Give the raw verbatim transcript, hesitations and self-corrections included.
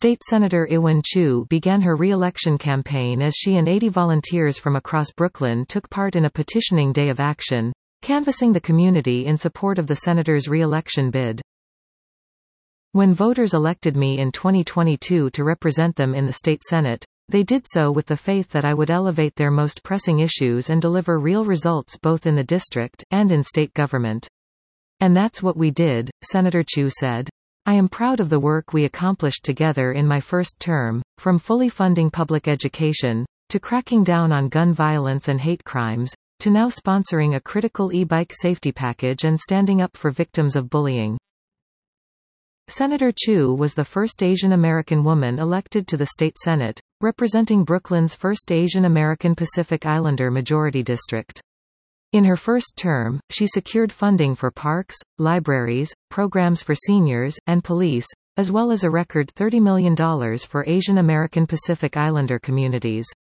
State Senator Iwen Chu began her re-election campaign as she and eighty volunteers from across Brooklyn took part in a petitioning day of action, canvassing the community in support of the senator's re-election bid. When voters elected me in twenty twenty-two to represent them in the state Senate, they did so with the faith that I would elevate their most pressing issues and deliver real results both in the district and in state government. And that's what we did, Senator Chu said. I am proud of the work we accomplished together in my first term, from fully funding public education, to cracking down on gun violence and hate crimes, to now sponsoring a critical e-bike safety package and standing up for victims of bullying. Senator Chu was the first Asian American woman elected to the state Senate, representing Brooklyn's first Asian American Pacific Islander majority district. In her first term, she secured funding for parks, libraries, programs for seniors, and police, as well as a record thirty million dollars for Asian American Pacific Islander communities.